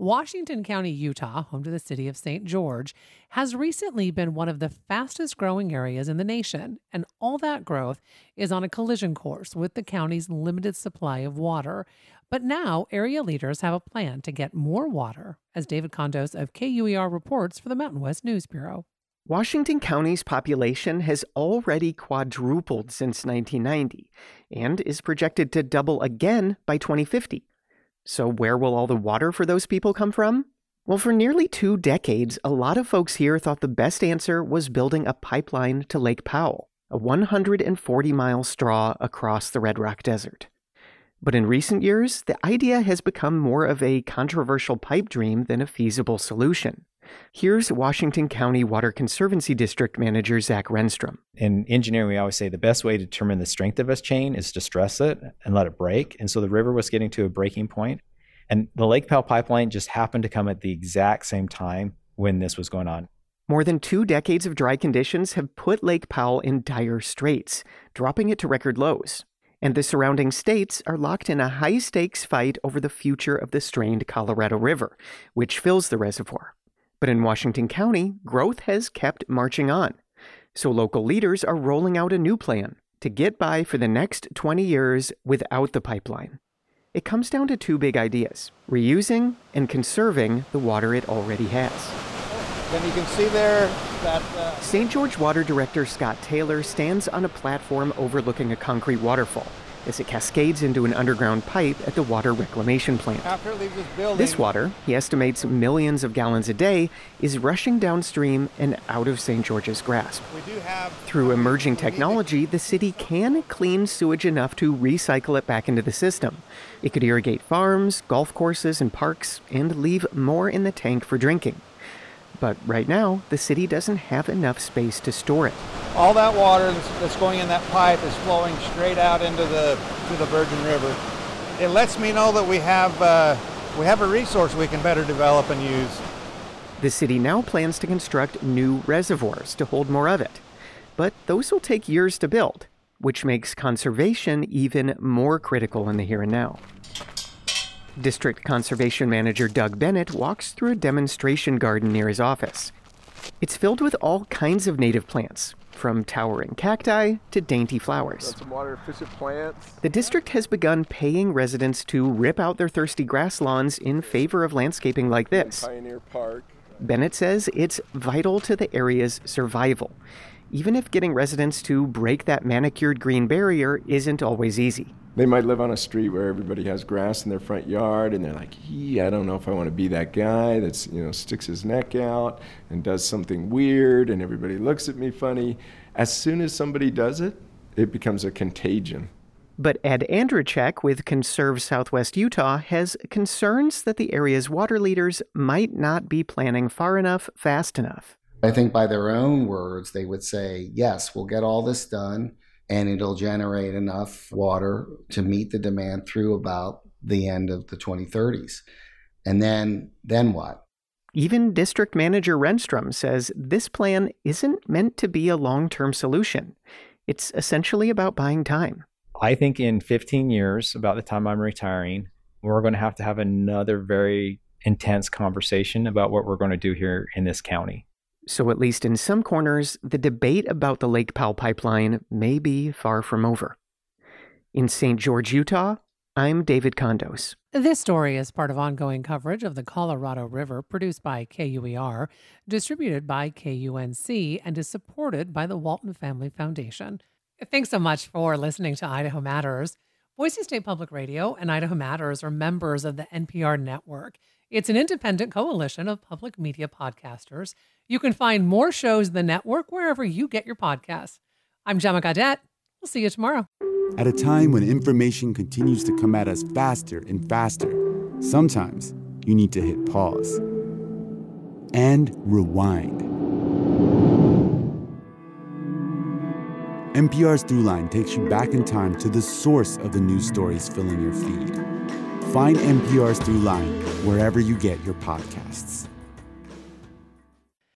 Washington County, Utah, home to the city of St. George, has recently been one of the fastest growing areas in the nation, and all that growth is on a collision course with the county's limited supply of water. But now area leaders have a plan to get more water, as David Condos of KUER reports for the Mountain West News Bureau. Washington County's population has already quadrupled since 1990 and is projected to double again by 2050. So where will all the water for those people come from? Well, for nearly 2 decades, a lot of folks here thought the best answer was building a pipeline to Lake Powell, a 140-mile straw across the Red Rock Desert. But in recent years, the idea has become more of a controversial pipe dream than a feasible solution. Here's Washington County Water Conservancy District Manager Zach Renstrom. In engineering, we always say the best way to determine the strength of a chain is to stress it and let it break. And so the river was getting to a breaking point. And the Lake Powell pipeline just happened to come at the exact same time when this was going on. More than 2 decades of dry conditions have put Lake Powell in dire straits, dropping it to record lows. And the surrounding states are locked in a high-stakes fight over the future of the strained Colorado River, which fills the reservoir. But in Washington County, growth has kept marching on. So local leaders are rolling out a new plan to get by for the next 20 years without the pipeline. It comes down to 2 big ideas: reusing and conserving the water it already has. Then you can see there that St. George Water Director Scott Taylor stands on a platform overlooking a concrete waterfall as it cascades into an underground pipe at the water reclamation plant. after it leaves this building, This water, he estimates millions of gallons a day, is rushing downstream and out of St. George's grasp. we do have Through emerging technology, the city can clean sewage enough to recycle it back into the system. It could irrigate farms, golf courses, and parks, and leave more in the tank for drinking. But right now, the city doesn't have enough space to store it. all that water that's going in that pipe is flowing straight out into the Virgin River. It lets me know that we have a resource we can better develop and use. The city now plans to construct new reservoirs to hold more of it. But those will take years to build, which makes conservation even more critical in the here and now. District Conservation Manager Doug Bennett walks through a demonstration garden near his office. It's filled with all kinds of native plants, from towering cacti to dainty flowers. Got some water-efficient plants. The district has begun paying residents to rip out their thirsty grass lawns in favor of landscaping like this. Pioneer Park. Bennett says it's vital to the area's survival, even if getting residents to break that manicured green barrier isn't always easy. They might live on a street where everybody has grass in their front yard, and they're like, I don't know if I want to be that guy that's, sticks his neck out and does something weird, and everybody looks at me funny. As soon as somebody does it, it becomes a contagion. But Ed Andrzejczyk with Conserve Southwest Utah has concerns that the area's water leaders might not be planning far enough, fast enough. I think by their own words, they would say, yes, we'll get all this done, and it'll generate enough water to meet the demand through about the end of the 2030s. And then what? Even District Manager Renstrom says this plan isn't meant to be a long-term solution. It's essentially about buying time. I think in 15 years, about the time I'm retiring, we're going to have another very intense conversation about what we're going to do here in this county. So at least in some corners, the debate about the Lake Powell pipeline may be far from over. In St. George, Utah, I'm David Condos. This story is part of ongoing coverage of the Colorado River produced by KUER, distributed by KUNC, and is supported by the Walton Family Foundation. Thanks so much for listening to Idaho Matters. Boise State Public Radio and Idaho Matters are members of the NPR network. It's an independent coalition of public media podcasters. You can find more shows in the network wherever you get your podcasts. I'm Gemma Gaudette. We'll see you tomorrow. At a time when information continues to come at us faster and faster, sometimes you need to hit pause and rewind. NPR's Throughline takes you back in time to the source of the news stories filling your feed. Find NPR's Throughline wherever you get your podcasts.